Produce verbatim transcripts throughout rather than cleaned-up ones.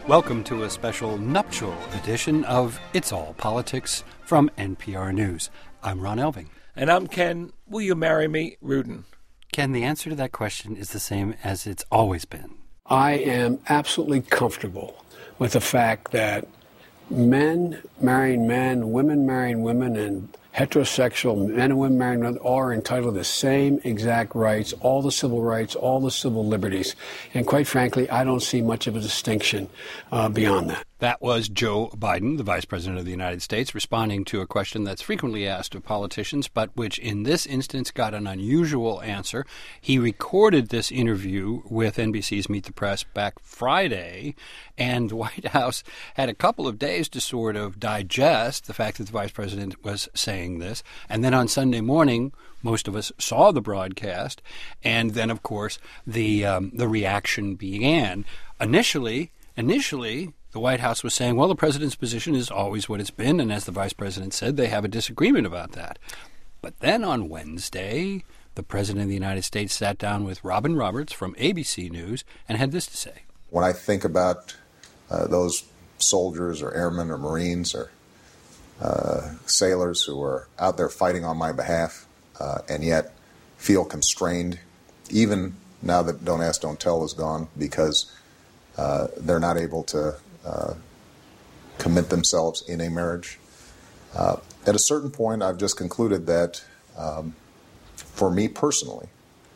Welcome to a special nuptial edition of It's All Politics from N P R News. I'm Ron Elving. And I'm Ken. Will you marry me, Rudin? Ken, the answer to that question is the same as it's always been. I am absolutely comfortable with the fact that men marrying men, women marrying women, and heterosexual men and women marrying women all are entitled to the same exact rights, all the civil rights, all the civil liberties. And quite frankly, I don't see much of a distinction uh, beyond that. That was Joe Biden, the Vice President of the United States, responding to a question that's frequently asked of politicians, but which in this instance got an unusual answer. He recorded this interview with N B C's Meet the Press back Friday, and the White House had a couple of days to sort of digest the fact that the Vice President was saying this. And then on Sunday morning, most of us saw the broadcast, and then, of course, the um, the reaction began. Initially, initially, the White House was saying, well, the president's position is always what it's been, and as the vice president said, they have a disagreement about that. But then on Wednesday, the president of the United States sat down with Robin Roberts from A B C News and had this to say. When I think about uh, those soldiers or airmen or Marines or uh, sailors who are out there fighting on my behalf uh, and yet feel constrained, even now that Don't Ask, Don't Tell is gone, because uh, they're not able to Uh, commit themselves in a marriage. Uh, at a certain point, I've just concluded that um, for me personally,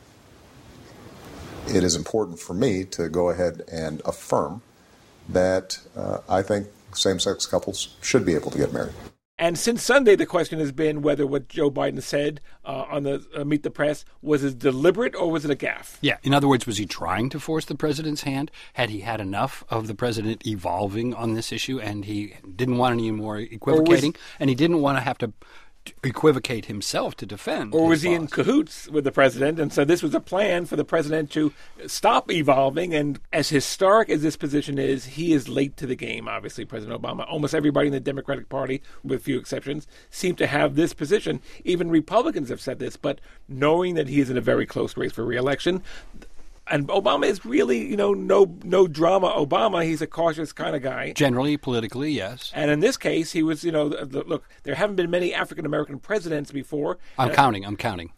it is important for me to go ahead and affirm that uh, I think same-sex couples should be able to get married. And since Sunday, the question has been whether what Joe Biden said uh, on the uh, Meet the Press, was it deliberate or was it a gaffe? Yeah. In other words, was he trying to force the president's hand? Had he had enough of the president evolving on this issue and he didn't want any more equivocating? Was, and he didn't want to have to equivocate himself to defend Or was his he boss. in cahoots with the president? And so this was a plan for the president to stop evolving. And as historic as this position is, he is late to the game, obviously, President Obama. Almost everybody in the Democratic Party, with few exceptions, seem to have this position. Even Republicans have said this. But knowing that he is in a very close race for re-election, and Obama is really, you know, no no drama Obama. He's a cautious kind of guy. Generally, politically, yes. And in this case, he was, you know, look, there haven't been many African-American presidents before. I'm counting. I'm counting.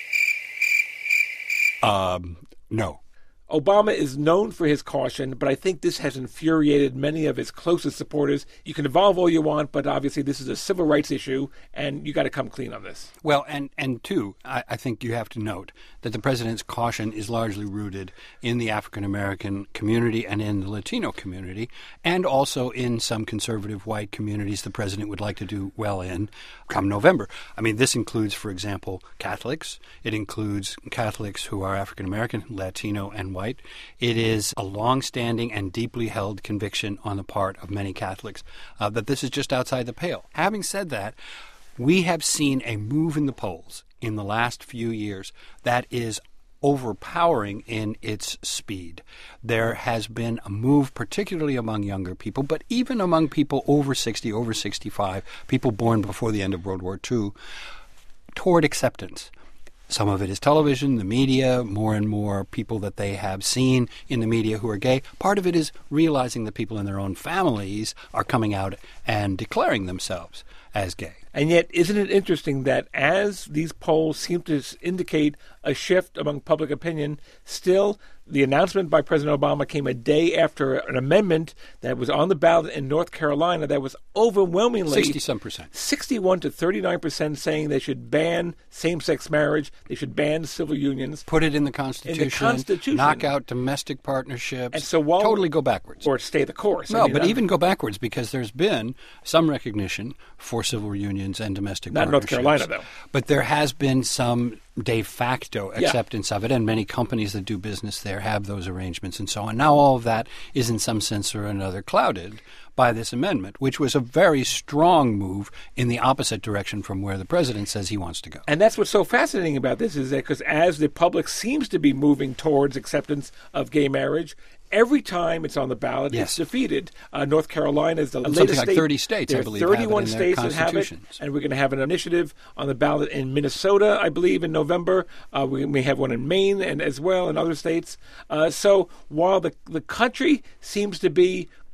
Um, no. Obama is known for his caution, but I think this has infuriated many of his closest supporters. You can evolve all you want, but obviously this is a civil rights issue, and you got to come clean on this. Well, and, and two, I, I think you have to note that the president's caution is largely rooted in the African-American community and in the Latino community, and also in some conservative white communities the president would like to do well in come November. I mean, this includes, for example, Catholics. It includes Catholics who are African-American, Latino, and white. It is a long-standing and deeply held conviction on the part of many Catholics uh, that this is just outside the pale. Having said that, we have seen a move in the polls in the last few years that is overpowering in its speed. There has been a move, particularly among younger people, but even among people over sixty, over sixty-five, people born before the end of World War Two, toward acceptance. Some of it is television, the media, more and more people that they have seen in the media who are gay. Part of it is realizing that people in their own families are coming out and declaring themselves as gay. And yet, isn't it interesting that as these polls seem to indicate a shift among public opinion, still the announcement by President Obama came a day after an amendment that was on the ballot in North Carolina that was overwhelmingly sixty-some percent. sixty-one to thirty-nine percent saying they should ban same-sex marriage, they should ban civil unions. Put it in the Constitution. In the Constitution. Knock out domestic partnerships. And so while totally go backwards. Or stay the course. No, I mean, but I'm, even go backwards because there's been some recognition for civil unions and domestic not partnerships. North Carolina, though. But there has been some de facto Yeah. acceptance of it, and many companies that do business there have those arrangements and so on. Now all of that is in some sense or another clouded by this amendment, which was a very strong move in the opposite direction from where the president says he wants to go. And that's what's so fascinating about this is that because as the public seems to be moving towards acceptance of gay marriage, every time it's on the ballot, yes. it's defeated. Uh, North Carolina is the Something latest like state. thirty states, there I believe, are thirty-one have it in their states that have it, constitutions. and we're going to have an initiative on the ballot in Minnesota, I believe, in November. Uh, we may have one in Maine and as well in other states. Uh, so while the the country seems to be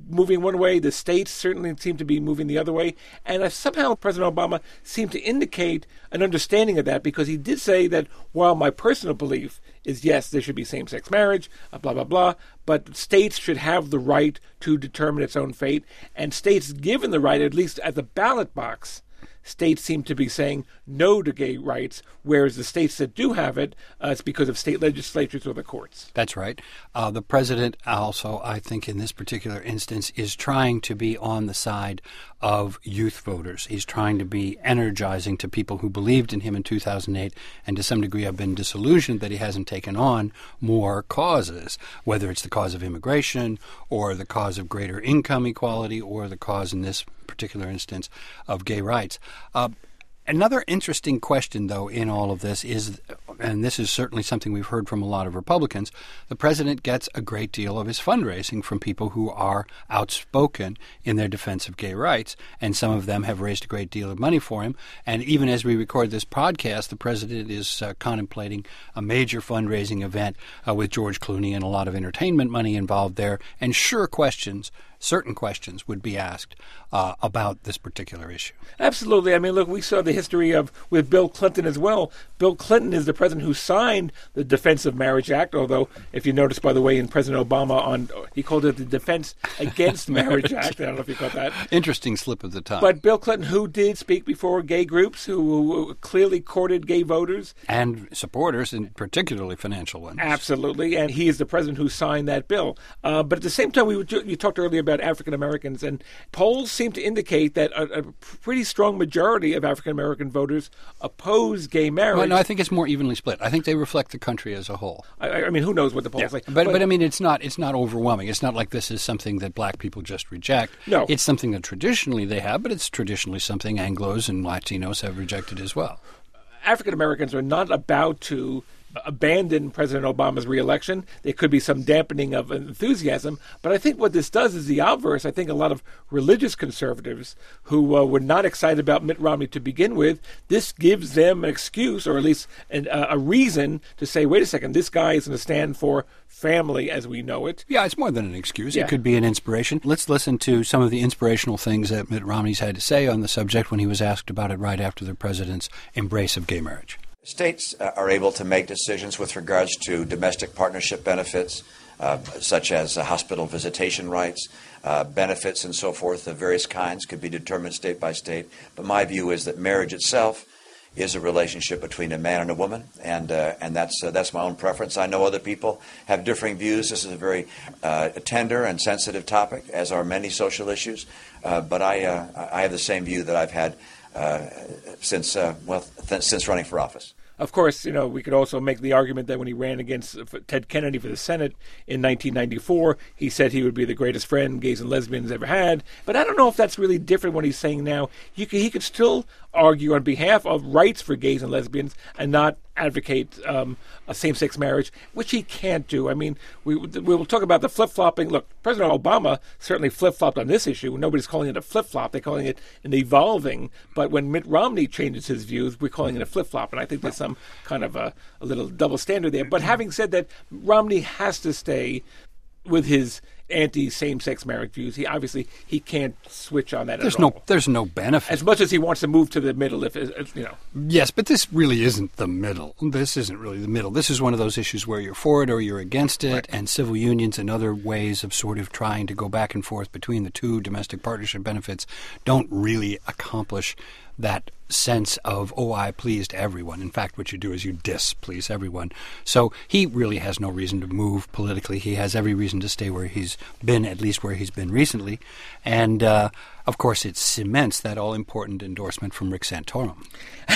moving one way. The states certainly seem to be moving the other way. And uh, somehow President Obama seemed to indicate an understanding of that, because he did say that while my personal belief is, yes, there should be same-sex marriage, uh, blah, blah, blah, but states should have the right to determine its own fate. And states given the right, at least at the ballot box, states seem to be saying no to gay rights, whereas the states that do have it, uh, it's because of state legislatures or the courts. That's right. Uh, the president also, I think in this particular instance, is trying to be on the side of youth voters. He's trying to be energizing to people who believed in him in two thousand eight and to some degree have been disillusioned that he hasn't taken on more causes, whether it's the cause of immigration or the cause of greater income equality or the cause in this particular instance of gay rights. Uh, Another interesting question, though, in all of this is, and this is certainly something we've heard from a lot of Republicans, the president gets a great deal of his fundraising from people who are outspoken in their defense of gay rights, and some of them have raised a great deal of money for him. And even as we record this podcast, the president is uh, contemplating a major fundraising event uh, with George Clooney and a lot of entertainment money involved there, and sure questions certain questions would be asked uh, about this particular issue. Absolutely. I mean, look, we saw the history of with Bill Clinton as well. Bill Clinton is the president who signed the Defense of Marriage Act, although if you notice, by the way, in President Obama, on he called it the Defense Against Marriage Act. I don't know if you caught that. Interesting slip of the tongue. But Bill Clinton, who did speak before gay groups, who, who clearly courted gay voters. And supporters, and particularly financial ones. Absolutely. And he is the president who signed that bill. Uh, but at the same time, we were, you talked earlier about African Americans, and polls seem to indicate that a, a pretty strong majority of African American voters oppose gay marriage. Well, no, I think it's more evenly split. I think they reflect the country as a whole. I, I mean, who knows what the polls yeah. say? But, but but I mean, it's not it's not overwhelming. It's not like this is something that black people just reject. No, it's something that traditionally they have, but it's traditionally something Anglos and Latinos have rejected as well. African Americans are not about to abandon President Obama's reelection. There could be some dampening of enthusiasm, but I think what this does is the obverse. I think a lot of religious conservatives who uh, were not excited about Mitt Romney to begin with, this gives them an excuse, or at least an, uh, a reason to say, wait a second, this guy is going to stand for family as we know it. Yeah, it's more than an excuse. Yeah. It could be an inspiration. Let's listen to some of the inspirational things that Mitt Romney's had to say on the subject when he was asked about it right after the president's embrace of gay marriage. States uh, are able to make decisions with regards to domestic partnership benefits, uh, such as uh, hospital visitation rights, uh, benefits and so forth of various kinds could be determined state by state. But my view is that marriage itself is a relationship between a man and a woman, and uh, and that's uh, that's my own preference. I know other people have differing views. This is a very uh, tender and sensitive topic, as are many social issues. Uh, but I uh, I have the same view that I've had uh, since uh, well th- since running for office. Of course, you know, we could also make the argument that when he ran against Ted Kennedy for the Senate in nineteen ninety-four, he said he would be the greatest friend gays and lesbians ever had. But I don't know if that's really different what he's saying now. He could, he could still argue on behalf of rights for gays and lesbians and not advocate um, a same-sex marriage, which he can't do. I mean, we we will talk about the flip-flopping. Look, President Obama certainly flip-flopped on this issue. Nobody's calling it a flip-flop. They're calling it an evolving. But when Mitt Romney changes his views, we're calling it a flip-flop. And I think there's some kind of a, a little double standard there. But having said that, Romney has to stay with his anti-same-sex marriage views. He obviously he can't switch on that there's at no, all. There's no benefit. As much as he wants to move to the middle, if, if you know. Yes, but this really isn't the middle. This isn't really the middle. This is one of those issues where you're for it or you're against it, right. And civil unions and other ways of sort of trying to go back and forth between the two domestic partnership benefits don't really accomplish that sense of, oh, I pleased everyone. In fact, what you do is you displease everyone. So he really has no reason to move politically. He has every reason to stay where he's been, at least where he's been recently. And, uh, of course, it cements that all-important endorsement from Rick Santorum.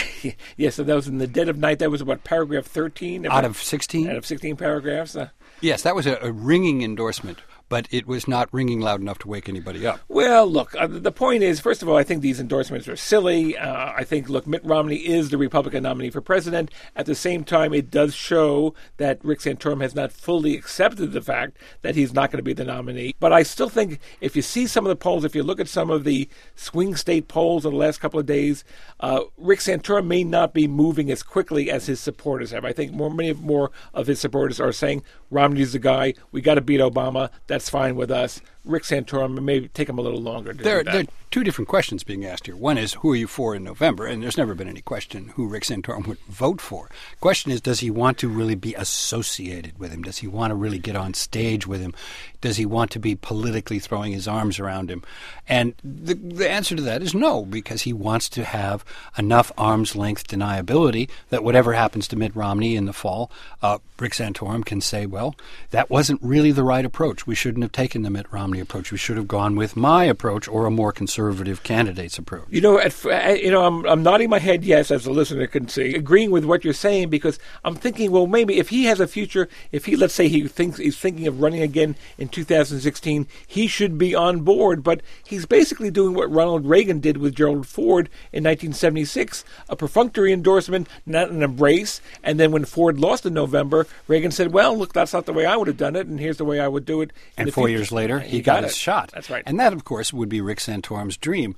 Yes, so that was in the dead of night. That was about paragraph thirteen. Out of sixteen? Out of sixteen paragraphs. Uh, yes, that was a, a ringing endorsement. But it was not ringing loud enough to wake anybody up. Well, look, uh, the point is, first of all, I think these endorsements are silly. Uh, I think, look, Mitt Romney is the Republican nominee for president. At the same time, it does show that Rick Santorum has not fully accepted the fact that he's not going to be the nominee. But I still think if you see some of the polls, if you look at some of the swing state polls of the last couple of days, uh, Rick Santorum may not be moving as quickly as his supporters have. I think more, many more of his supporters are saying, Romney's the guy. We got to beat Obama. That's fine with us. Rick Santorum, it may take him a little longer to There, do that. there are two different questions being asked here. One is, who are you for in November? And there's never been any question who Rick Santorum would vote for. Question is, does he want to really be associated with him? Does he want to really get on stage with him? Does he want to be politically throwing his arms around him? And the, the answer to that is no, because he wants to have enough arm's length deniability that whatever happens to Mitt Romney in the fall, uh, Rick Santorum can say, well, that wasn't really the right approach. We shouldn't have taken the Mitt Romney approach. We should have gone with my approach or a more conservative candidate's approach. You know, at, you know, I'm, I'm nodding my head yes, as the listener can see, agreeing with what you're saying, because I'm thinking, well, maybe if he has a future, if he, let's say he thinks he's thinking of running again in two thousand sixteen, he should be on board. But he's basically doing what Ronald Reagan did with Gerald Ford in nineteen seventy-six, a perfunctory endorsement, not an embrace. And then when Ford lost in November, Reagan said, well, look, that's not the way I would have done it, and here's the way I would do it. And four future. years later, And he, he got, got his it. shot. That's right. And that, of course, would be Rick Santorum's dream.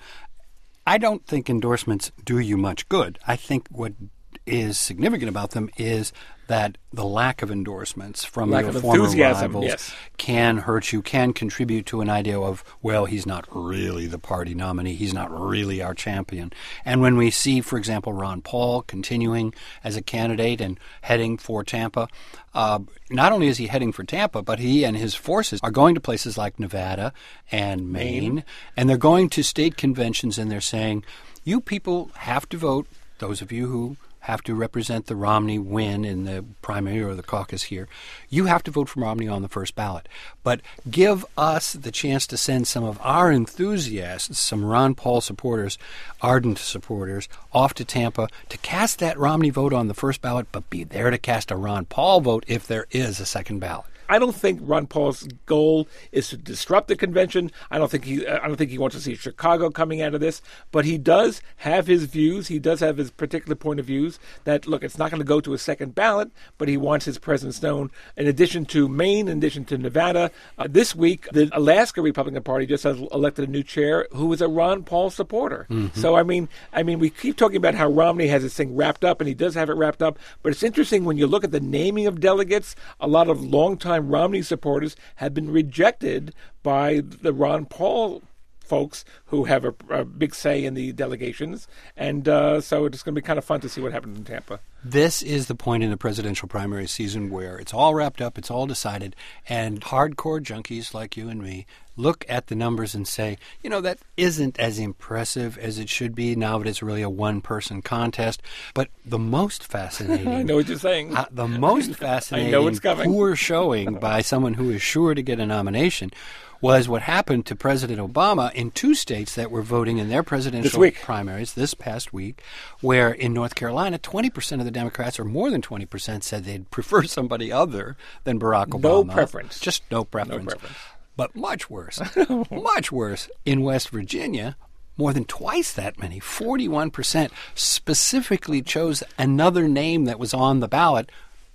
I don't think endorsements do you much good. I think what is significant about them is that the lack of endorsements from Lack your of former enthusiasm, rivals yes. can hurt you, can contribute to an idea of, well, he's not really the party nominee, he's not really our champion. And when we see, for example, Ron Paul continuing as a candidate and heading for Tampa, uh, not only is he heading for Tampa, but he and his forces are going to places like Nevada and Maine, Maine. and they're going to state conventions, and they're saying, you people have to vote, those of you who have to represent the Romney win in the primary or the caucus here, you have to vote for Romney on the first ballot. But give us the chance to send some of our enthusiasts, some Ron Paul supporters, ardent supporters, off to Tampa to cast that Romney vote on the first ballot, but be there to cast a Ron Paul vote if there is a second ballot. I don't think Ron Paul's goal is to disrupt the convention. I don't think he. I don't think he wants to see Chicago coming out of this. But he does have his views. He does have his particular point of views. That look, it's not going to go to a second ballot, but he wants his presence known. In addition to Maine, in addition to Nevada, uh, this week the Alaska Republican Party just has elected a new chair who is a Ron Paul supporter. Mm-hmm. So I mean, I mean, we keep talking about how Romney has this thing wrapped up, and he does have it wrapped up. But it's interesting when you look at the naming of delegates. A lot of longtime Romney supporters have been rejected by the Ron Paul folks who have a, a big say in the delegations. And uh, so it's going to be kind of fun to see what happens in Tampa. This is the point in the presidential primary season where it's all wrapped up, it's all decided, and hardcore junkies like you and me look at the numbers and say, you know, that isn't as impressive as it should be now that it's really a one-person contest. But the most fascinating... I know what you're saying. Uh, the most fascinating I know what's coming. poor showing by someone who is sure to get a nomination was what happened to President Obama in two states that were voting in their presidential primaries this past week, where in North Carolina, twenty percent of the Democrats, or more than twenty percent, said they'd prefer somebody other than Barack Obama. No preference. Just no preference. No preference. But much worse, much worse, in West Virginia, more than twice that many, forty-one percent, specifically chose another name that was on the ballot,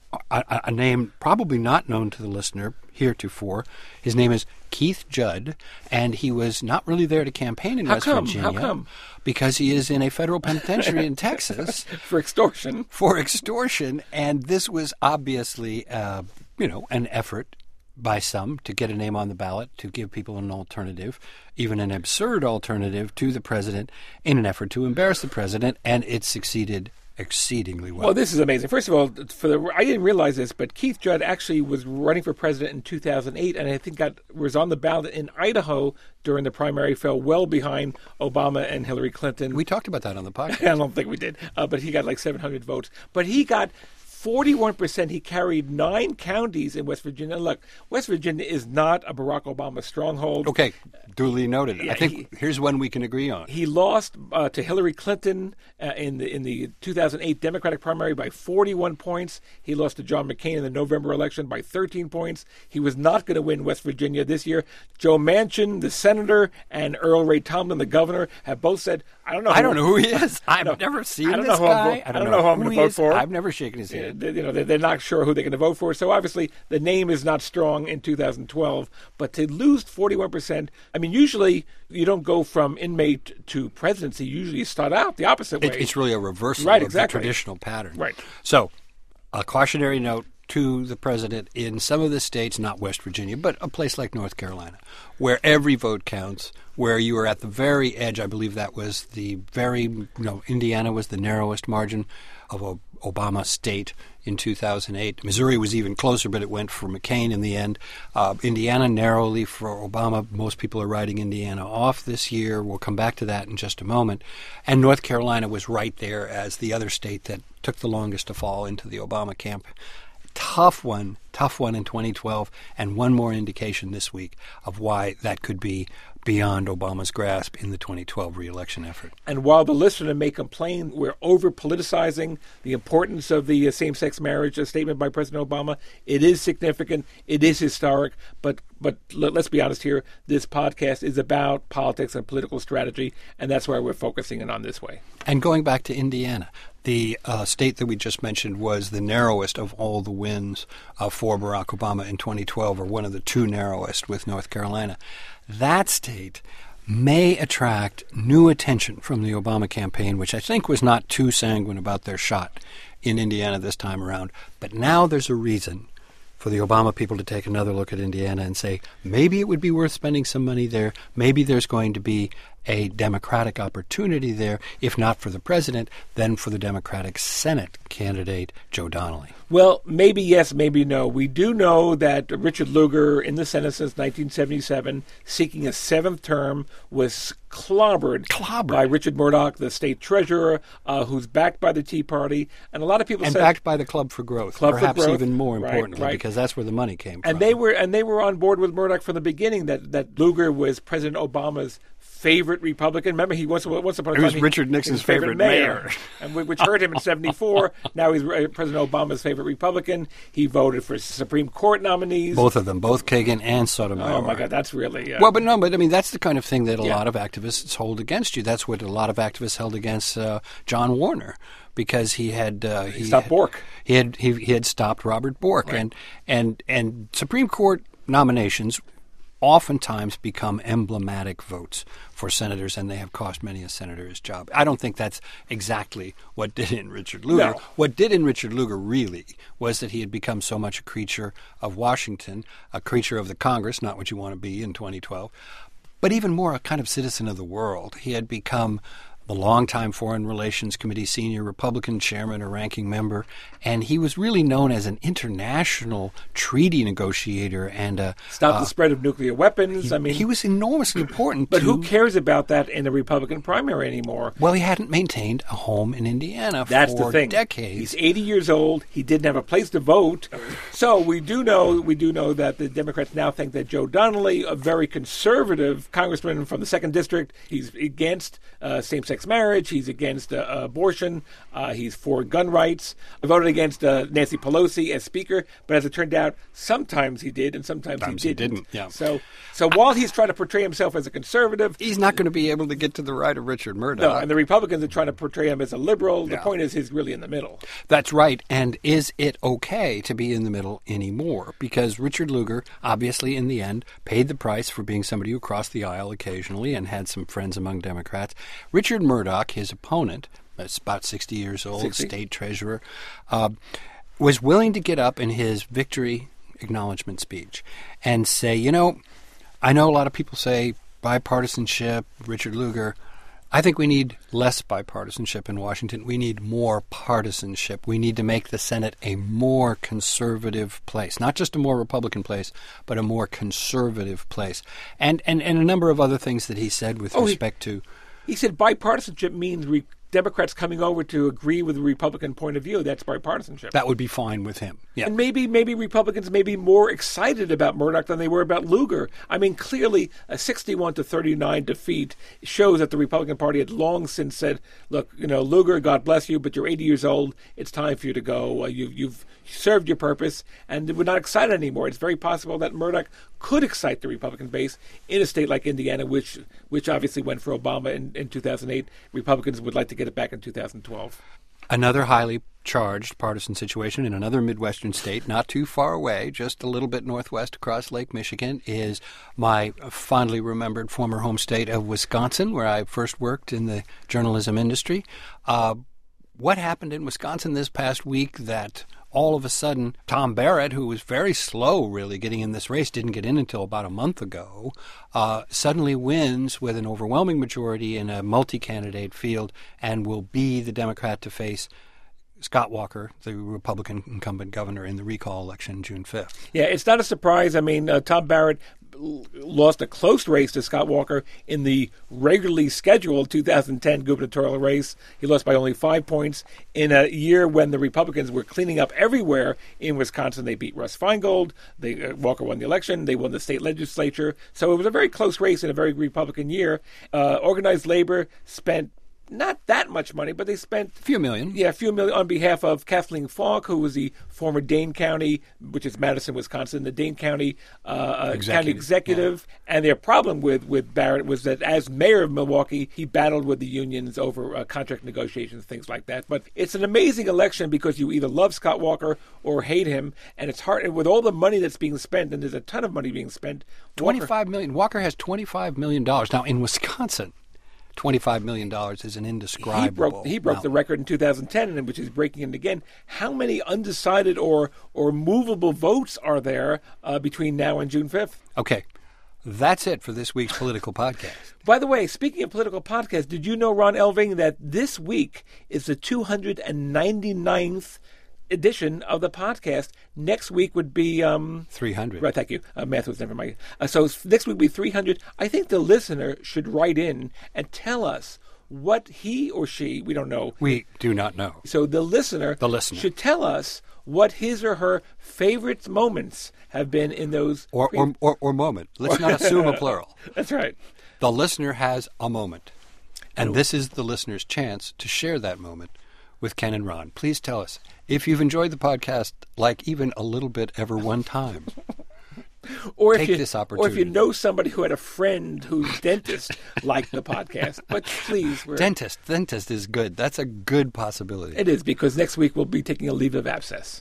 a, a name probably not known to the listener heretofore. His name is Keith Judd, and he was not really there to campaign in How West come? Virginia. How come? Because he is in a federal penitentiary in Texas. For extortion. For extortion, and this was obviously, uh, you know, an effort by some to get a name on the ballot, to give people an alternative, even an absurd alternative to the president, in an effort to embarrass the president, and it succeeded exceedingly well. Well, this is amazing. First of all, for the I didn't realize this, but Keith Judd actually was running for president in two thousand eight, and I think got was on the ballot in Idaho during the primary, fell well behind Obama and Hillary Clinton. We talked about that on the podcast. I don't think we did, uh, but he got like seven hundred votes. But he got forty-one percent. He carried nine counties in West Virginia. Look, West Virginia is not a Barack Obama stronghold. Okay, duly noted. Yeah, I think he, here's one we can agree on. He lost uh, to Hillary Clinton uh, in the in the two thousand eight Democratic primary by forty-one points. He lost to John McCain in the November election by thirteen points. He was not going to win West Virginia this year. Joe Manchin, the senator, and Earl Ray Tomlin, the governor, have both said, "I don't know. I who, don't know who he is. I've no, never seen I don't this know who guy. I'm, I, don't I don't know who I'm going to vote for. I've never shaken his hand. You know, they're not sure who they're going to vote for. So obviously, the name is not strong in two thousand twelve. But to lose forty-one percent, I mean, usually you don't go from inmate to presidency. Usually, you start out the opposite way. It, it's really a reversal right, of exactly. the traditional pattern. Right. So, a cautionary note: to the president in some of the states, not West Virginia, but a place like North Carolina, where every vote counts, where you are at the very edge. I believe that was the very, you know, Indiana was the narrowest margin of a Obama state in two thousand eight. Missouri was even closer, but it went for McCain in the end. Uh, Indiana narrowly for Obama. Most people are writing Indiana off this year. We'll come back to that in just a moment. And North Carolina was right there as the other state that took the longest to fall into the Obama camp. Tough one, tough one in twenty twelve, and one more indication this week of why that could be beyond Obama's grasp in the twenty twelve re-election effort. And while the listener may complain we're over-politicizing the importance of the uh, same-sex marriage uh, statement by President Obama, it is significant, it is historic, but but let, let's be honest here, this podcast is about politics and political strategy, and that's why we're focusing in on this way. And going back to Indiana, the uh, state that we just mentioned was the narrowest of all the wins uh, for Barack Obama in twenty twelve, or one of the two narrowest with North Carolina. That state may attract new attention from the Obama campaign, which I think was not too sanguine about their shot in Indiana this time around. But now there's a reason for the Obama people to take another look at Indiana and say, maybe it would be worth spending some money there. Maybe there's going to be a Democratic opportunity there, if not for the president, then for the Democratic Senate candidate, Joe Donnelly. Well, maybe yes, maybe no. We do know that Richard Lugar, in the Senate since nineteen seventy-seven, seeking a seventh term, was clobbered, clobbered. by Richard Murdoch, the state treasurer, uh, who's backed by the Tea Party. And a lot of people and said... backed by the Club for Growth, Club perhaps for Growth. even more Right, importantly, right. because that's where the money came and from. They were, and they were on board with Murdoch from the beginning, that, that Lugar was President Obama's favorite Republican. Remember, he once, once upon a He time... was he, Richard Nixon's his favorite mayor. and which hurt him in seventy-four. Now he's President Obama's favorite Republican. He voted for Supreme Court nominees. Both of them, both Kagan and Sotomayor. Oh, my God, that's really... Uh, well, but no, but I mean, that's the kind of thing that a Yeah. lot of activists hold against you. That's what a lot of activists held against uh, John Warner, because he had... Uh, he, he stopped had, Bork. He had, he, he had stopped Robert Bork. Right. And, and, and Supreme Court nominations oftentimes become emblematic votes for senators, and they have cost many a senator his job. I don't think that's exactly what did in Richard Lugar. No. What did in Richard Lugar really was that he had become so much a creature of Washington, a creature of the Congress, not what you want to be in twenty twelve, but even more a kind of citizen of the world. He had become the longtime Foreign Relations Committee senior Republican chairman or ranking member, and he was really known as an international treaty negotiator and a... Stop uh, the spread of nuclear weapons. He, I mean, he was enormously important. But to, who cares about that in the Republican primary anymore? Well, he hadn't maintained a home in Indiana That's for the thing. decades. He's eighty years old. He didn't have a place to vote. So we do know we do know that the Democrats now think that Joe Donnelly, a very conservative congressman from the second district, he's against uh, same-sex marriage. He's against uh, abortion. Uh, he's for gun rights. I voted against uh, Nancy Pelosi as Speaker, but as it turned out, sometimes he did and sometimes, Sometimes he he didn't. didn't, yeah. So, so while he's trying to portray himself as a conservative, He's not going to be able to get to the right of Richard Murdoch. no, and the Republicans are trying to portray him as a liberal. The Yeah. point is, he's really in the middle. That's right. And is it okay to be in the middle anymore? Because Richard Lugar, obviously, in the end, paid the price for being somebody who crossed the aisle occasionally and had some friends among Democrats. Richard Murdoch, his opponent, that's about sixty years old, sixty state treasurer, uh, was willing to get up in his victory acknowledgement speech and say, you know, I know a lot of people say bipartisanship, Richard Lugar. I think we need less bipartisanship in Washington. We need more partisanship. We need to make the Senate a more conservative place, not just a more Republican place, but a more conservative place. And and, and a number of other things that he said with Oh, he- respect to... He said bipartisanship means re- Democrats coming over to agree with the Republican point of view. That's bipartisanship. That would be fine with him. Yeah. And maybe maybe Republicans may be more excited about Murdoch than they were about Lugar. I mean, clearly a sixty-one to thirty-nine defeat shows that the Republican Party had long since said, look, you know, Lugar, God bless you, but you're eighty years old. It's time for you to go. Uh, you, you've served your purpose, and we're not excited anymore. It's very possible that Murdoch could excite the Republican base in a state like Indiana, which which obviously went for Obama in, in two thousand eight. Republicans would like to get it back in two thousand twelve. Another highly charged partisan situation in another Midwestern state, not too far away, just a little bit northwest across Lake Michigan, is my fondly remembered former home state of Wisconsin, where I first worked in the journalism industry. Uh, what happened in Wisconsin this past week that all of a sudden, Tom Barrett, who was very slow really getting in this race, didn't get in until about a month ago, uh, suddenly wins with an overwhelming majority in a multi-candidate field and will be the Democrat to face Scott Walker, the Republican incumbent governor, in the recall election June fifth. Yeah, it's not a surprise. I mean, uh, Tom Barrett lost a close race to Scott Walker in the regularly scheduled two thousand ten gubernatorial race. He lost by only five points in a year when the Republicans were cleaning up everywhere in Wisconsin. They beat Russ Feingold. They, uh, Walker won the election. They won the state legislature. So it was a very close race in a very Republican year. Uh, organized labor spent not that much money, but they spent a few million. Yeah, a few million on behalf of Kathleen Falk, who was the former Dane County, which is Madison, Wisconsin, the Dane County uh, executive. county executive. Yeah. And their problem with, with Barrett was that as mayor of Milwaukee, he battled with the unions over uh, contract negotiations, things like that. But it's an amazing election because you either love Scott Walker or hate him, and it's hard. And with all the money that's being spent, and there's a ton of money being spent, twenty-five million dollars. Walker has twenty-five million dollars now in Wisconsin. twenty-five million dollars is an indescribable He broke, he broke amount. the record in two thousand ten, which is breaking it again. How many undecided or, or movable votes are there uh, between now and June fifth? Okay. That's it for this week's political podcast. By the way, speaking of political podcasts, did you know, Ron Elving, that this week is the two hundred ninety-ninth edition of the podcast? Next week would be um three hundred. Right, thank you. Uh, math was never my. Uh, so next week would be three hundred. I think the listener should write in and tell us what he or she, we don't know. We do not know. So the listener, the listener should tell us what his or her favorite moments have been in those or pre- or, or, or moment. Let's not assume a plural. That's right. The listener has a moment, and this is the listener's chance to share that moment with Ken and Ron. Please tell us if you've enjoyed the podcast, like even a little bit ever one time. Or Take if you, this opportunity. Or if you know somebody who had a friend whose dentist liked the podcast. But please. We're, dentist. Dentist is good. That's a good possibility. It is, because next week we'll be taking a leave of abscess.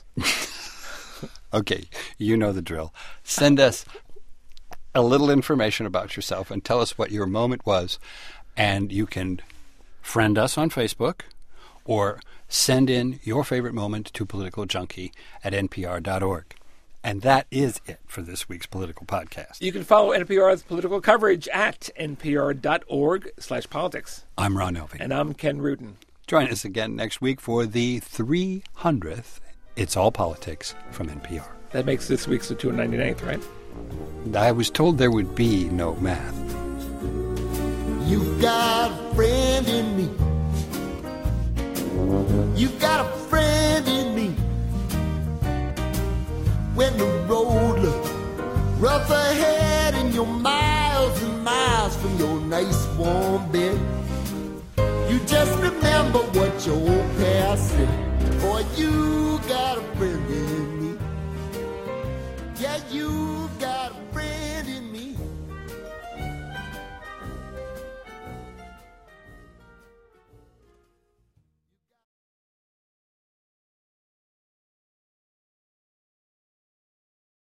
Okay, you know the drill. Send us a little information about yourself and tell us what your moment was. And you can friend us on Facebook or send in your favorite moment to politicaljunkie at n p r dot org. And that is it for this week's political podcast. You can follow N P R's political coverage at n p r dot org slash politics. I'm Ron Elving. And I'm Ken Rudin. Join us again next week for the three hundredth It's All Politics from N P R. That makes this week's the two hundred ninety-ninth, right? I was told there would be no math. You got a friend in me. You got a friend in me. When the road looks rough ahead and you're miles and miles from your nice warm bed, you just remember what your old past said. Boy, you got